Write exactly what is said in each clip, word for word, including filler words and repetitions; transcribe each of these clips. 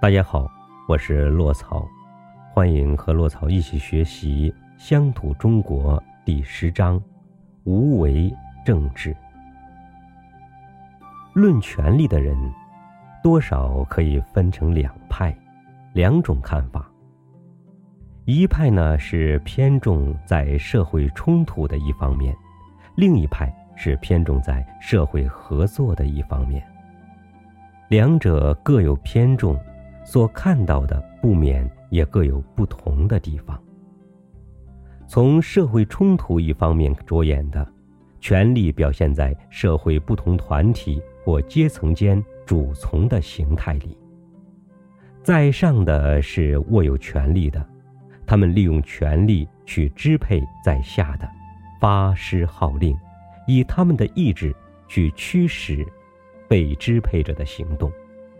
大家好，我是洛草，欢迎和洛草一起学习乡土中国第十章无为政治。论权力的人多少可以分成两派，两种看法。一派呢是偏重在社会冲突的一方面，另一派是偏重在社会合作的一方面。两者各有偏重，所看到的不免也各有不同的地方。从社会冲突一方面着眼的，权力表现在社会不同团体或阶层间主从的形态里。在上的是握有权力的，他们利用权力去支配在下的，发施号令，以他们的意志去驱使被支配者的行动。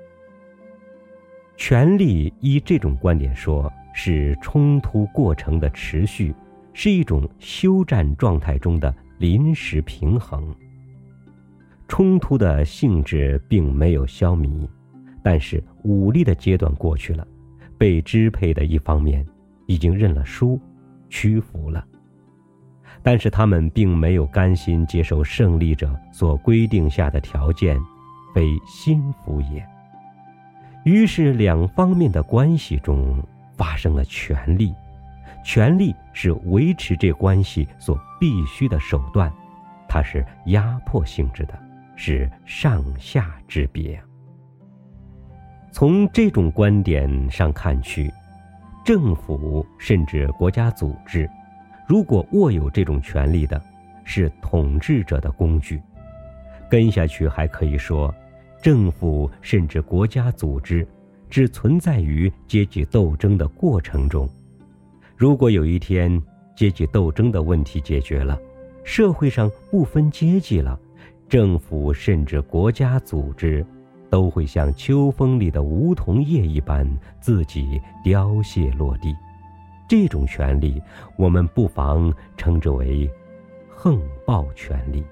权力依这种观点说，是冲突过程的持续，是一种休战状态中的临时平衡。冲突的性质并没有消弭，但是武力的阶段过去了，被支配的一方面已经认了输，屈服了。但是他们并没有甘心接受胜利者所规定下的条件，非心服也。于是两方面的关系中发生了权力，权力是维持这关系所必须的手段，它是压迫性质的，是上下之别。从这种观点上看去，政府甚至国家组织，如果握有这种权力的，是统治者的工具。跟下去还可以说，政府甚至国家组织只存在于阶级斗争的过程中。如果有一天阶级斗争的问题解决了，社会上不分阶级了，政府甚至国家组织都会像秋风里的梧桐叶一般自己凋谢落地。这种权利我们不妨称之为横暴权利。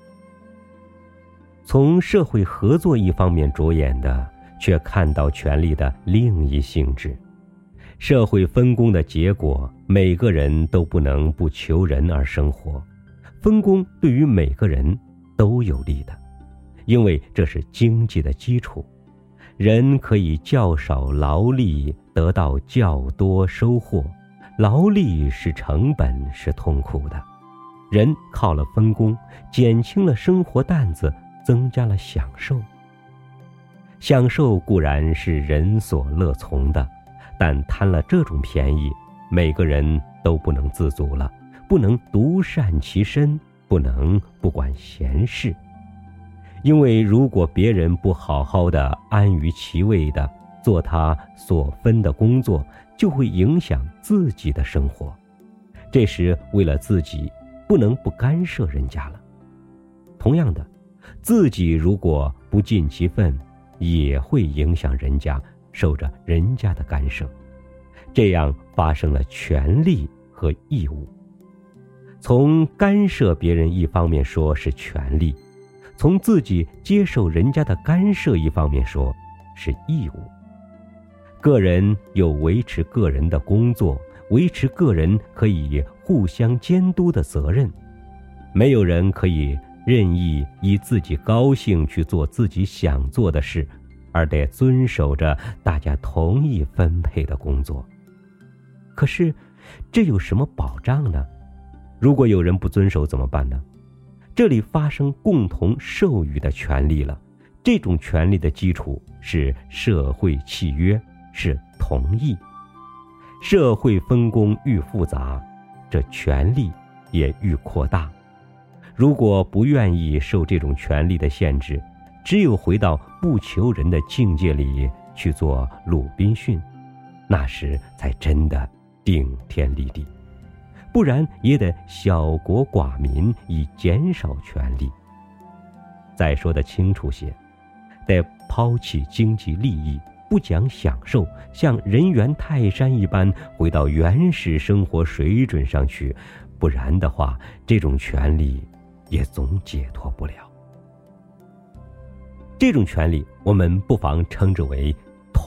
从社会合作一方面着眼的，却看到权力的另一性质。社会分工的结果，每个人都不能不求人而生活，分工对于每个人都有利的，因为这是经济的基础。人可以较少劳力得到较多收获，劳力是成本，是痛苦的。人靠了分工，减轻了生活担子，增加了享受。享受固然是人所乐从的，但贪了这种便宜，每个人都不能自足了，不能独善其身，不能不管闲事。因为如果别人不好好的安于其位的做他所分的工作，就会影响自己的生活。这时为了自己，不能不干涉人家了。同样的，自己如果不尽其分，也会影响人家，受着人家的干涉。这样发生了权利和义务。从干涉别人一方面说是权利，从自己接受人家的干涉一方面说是义务。个人有维持个人的工作，维持个人可以互相监督的责任。没有人可以任意以自己高兴去做自己想做的事，而得遵守着大家同意分配的工作。可是这有什么保障呢？如果有人不遵守怎么办呢？这里发生共同授予的权利了，这种权利的基础是社会契约，是同意。社会分工愈复杂，这权利也愈扩大。如果不愿意受这种权利的限制，只有回到不求人的境界里去做鲁滨逊，那时才真的顶天立地，不然也得小国寡民以减少权力。再说得清楚些，得抛弃经济利益，不讲享受，像人猿泰山一般回到原始生活水准上去，不然的话，这种权利也总解脱不了。这种权利我们不妨称之为统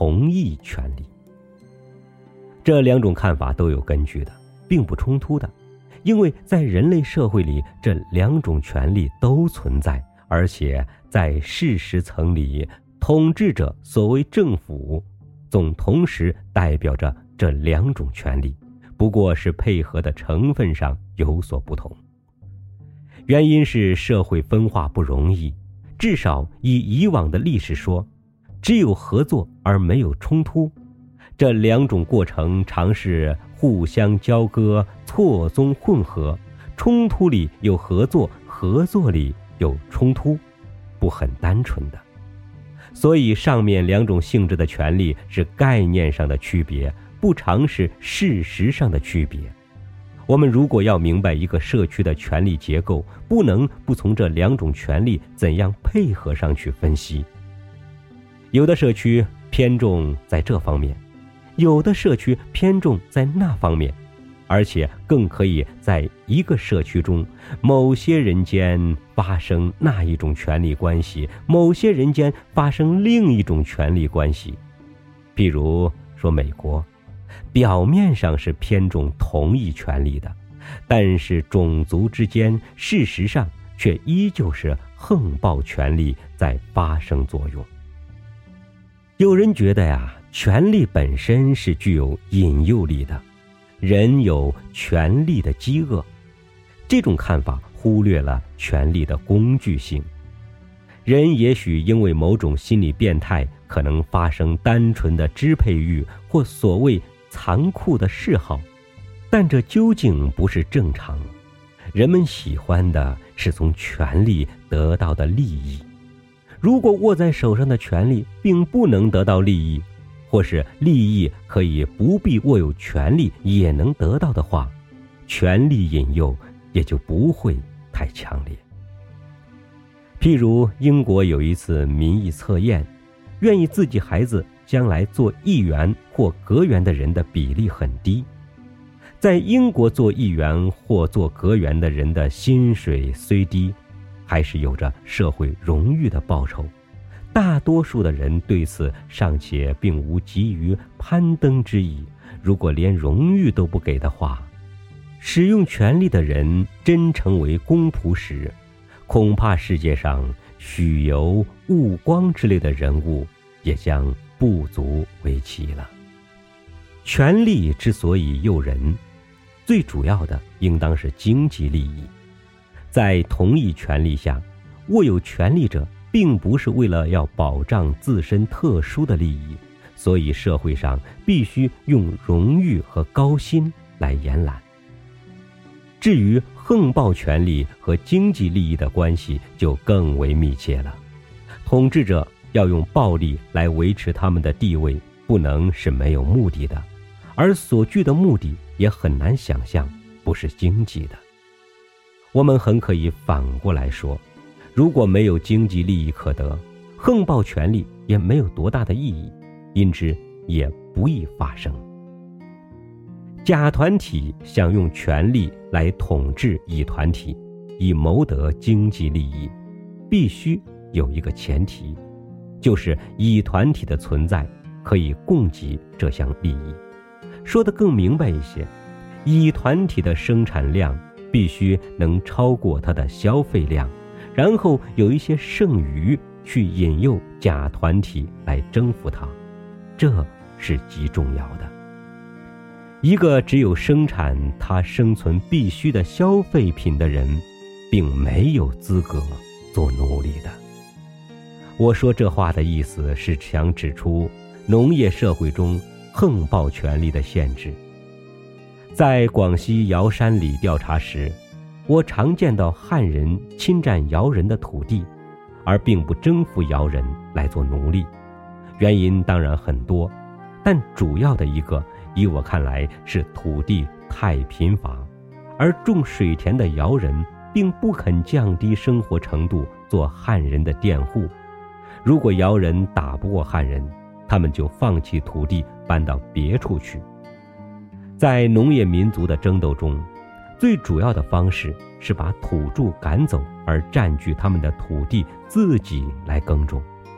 同意权利。这两种看法都有根据的，并不冲突的，因为在人类社会里，这两种权利都存在，而且在事实层里，统治者所谓政府总同时代表着这两种权利，不过是配合的成分上有所不同。原因是社会分化不容易，至少以以往的历史说，只有合作而没有冲突，这两种过程常是互相交割，错综混合，冲突里有合作，合作里有冲突，不很单纯的。所以上面两种性质的权利是概念上的区别，不常是事实上的区别。我们如果要明白一个社区的权力结构，不能不从这两种权力怎样配合上去分析。有的社区偏重在这方面，有的社区偏重在那方面，而且更可以在一个社区中，某些人间发生那一种权力关系，某些人间发生另一种权力关系。譬如说美国，表面上是偏重同一权利的，但是种族之间事实上却依旧是横暴权力在发生作用。有人觉得呀，权力本身是具有引诱力的，人有权力的饥饿，这种看法忽略了权力的工具性。人也许因为某种心理变态，可能发生单纯的支配欲或所谓残酷的嗜好，但这究竟不是正常。人们喜欢的是从权力得到的利益。如果握在手上的权力并不能得到利益，或是利益可以不必握有权力也能得到的话，权力引诱也就不会太强烈。譬如英国有一次民意测验，愿意自己孩子将来做议员或阁员的人的比例很低。在英国做议员或做阁员的人的薪水虽低，还是有着社会荣誉的报酬，大多数的人对此尚且并无急于攀登之意。如果连荣誉都不给的话，使用权力的人真成为公仆时，恐怕世界上许由、悟光之类的人物也将不足为奇了。权力之所以诱人，最主要的应当是经济利益。在同一权力下，握有权力者并不是为了要保障自身特殊的利益，所以社会上必须用荣誉和高薪来延揽。至于横暴权力和经济利益的关系就更为密切了。统治者要用暴力来维持他们的地位，不能是没有目的的，而所具的目的也很难想象不是经济的。我们很可以反过来说，如果没有经济利益可得，横暴权力也没有多大的意义，因之也不易发生。甲团体想用权力来统治乙团体，以谋得经济利益，必须有一个前提，就是乙团体的存在可以供给这项利益。说得更明白一些，乙团体的生产量必须能超过它的消费量，然后有一些剩余去引诱甲团体来征服它，这是极重要的。一个只有生产他生存必须的消费品的人，并没有资格做奴隶的。我说这话的意思是想指出农业社会中横暴权力的限制。在广西瑶山里调查时，我常见到汉人侵占瑶人的土地，而并不征服瑶人来做奴隶。原因当然很多，但主要的一个，以我看来是土地太贫乏，而种水田的瑶人并不肯降低生活程度做汉人的佃户。如果瑶人打不过汉人，他们就放弃土地搬到别处去。在农业民族的争斗中，最主要的方式是把土著赶走，而占据他们的土地自己来耕种。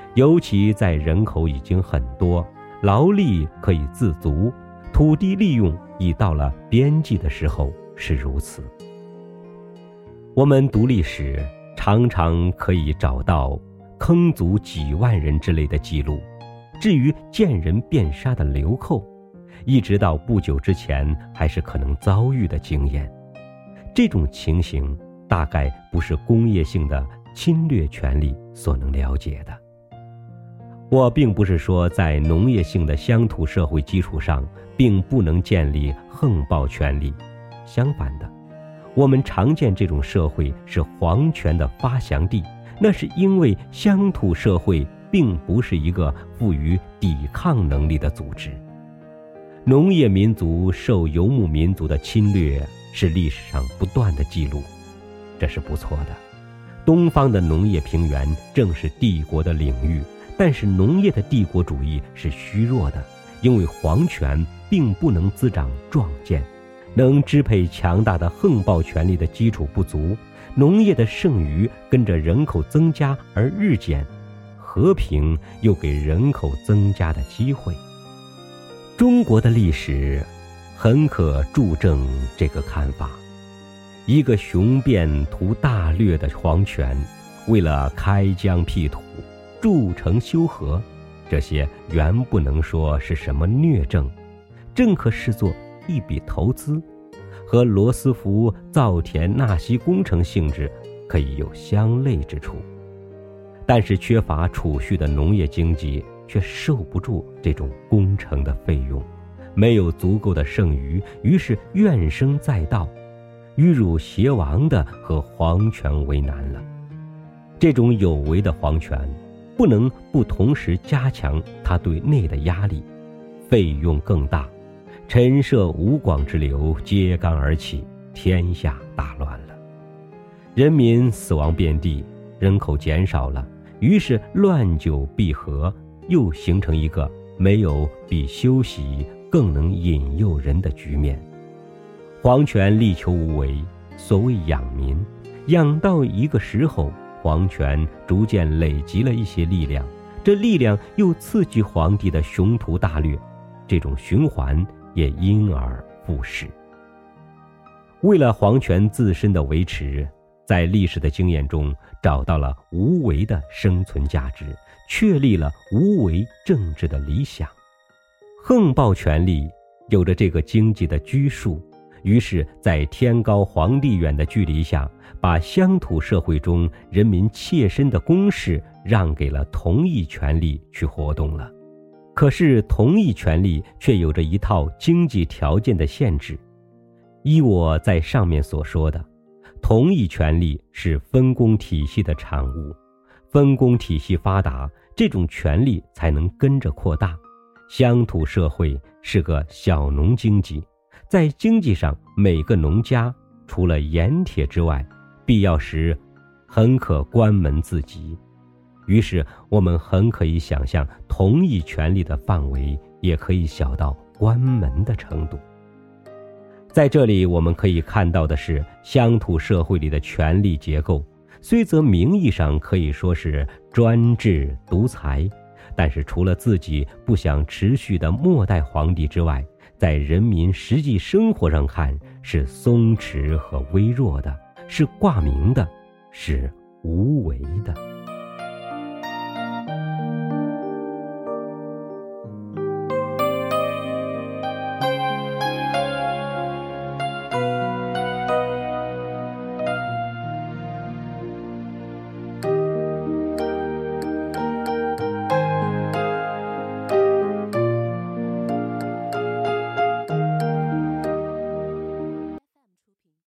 尤其在人口已经很多，劳力可以自足，土地利用已到了边际的时候是如此。我们读历史，常常可以找到坑卒几万人之类的记录。至于见人便杀的流寇，一直到不久之前还是可能遭遇的经验。这种情形大概不是工业性的侵略权力所能了解的。我并不是说在农业性的乡土社会基础上并不能建立横暴权力，相反的，我们常见这种社会是皇权的发祥地，那是因为乡土社会并不是一个富于抵抗能力的组织。农业民族受游牧民族的侵略是历史上不断的记录，这是不错的。东方的农业平原正是帝国的领域，但是农业的帝国主义是虚弱的，因为皇权并不能滋长壮健，能支配强大的横暴权力的基础不足，农业的剩余跟着人口增加而日减，和平又给人口增加的机会。中国的历史很可助证这个看法。一个雄辩图大略的皇权，为了开疆辟土、筑城修河，这些原不能说是什么虐政，正可视作一笔投资，和罗斯福造田纳西工程性质可以有相类之处。但是缺乏储蓄的农业经济却受不住这种工程的费用，没有足够的剩余，于是怨声载道，与辱偕亡的和皇权为难了。这种有为的皇权不能不同时加强它对内的压力，费用更大，陈涉吴广之流揭竿而起，天下大乱了，人民死亡遍地，人口减少了，于是乱久必合，又形成一个没有比休息更能引诱人的局面。皇权力求无为，所谓养民，养到一个时候，皇权逐渐累积了一些力量，这力量又刺激皇帝的雄图大略，这种循环也因而复始。为了皇权自身的维持，在历史的经验中找到了无为的生存价值，确立了无为政治的理想。横暴权力有着这个经济的拘束，于是在天高皇帝远的距离下，把乡土社会中人民切身的公事让给了同意权力去活动了。可是同意权力却有着一套经济条件的限制。依我在上面所说的，同意权力是分工体系的产物，分工体系发达，这种权力才能跟着扩大。乡土社会是个小农经济，在经济上每个农家除了盐铁之外，必要时很可关门自给。于是我们很可以想象，同意权力的范围也可以小到关门的程度。在这里我们可以看到的是，乡土社会里的权力结构虽则名义上可以说是专制独裁，但是除了自己不想持续的末代皇帝之外，在人民实际生活上看是松弛和微弱的，是挂名的，是无为的。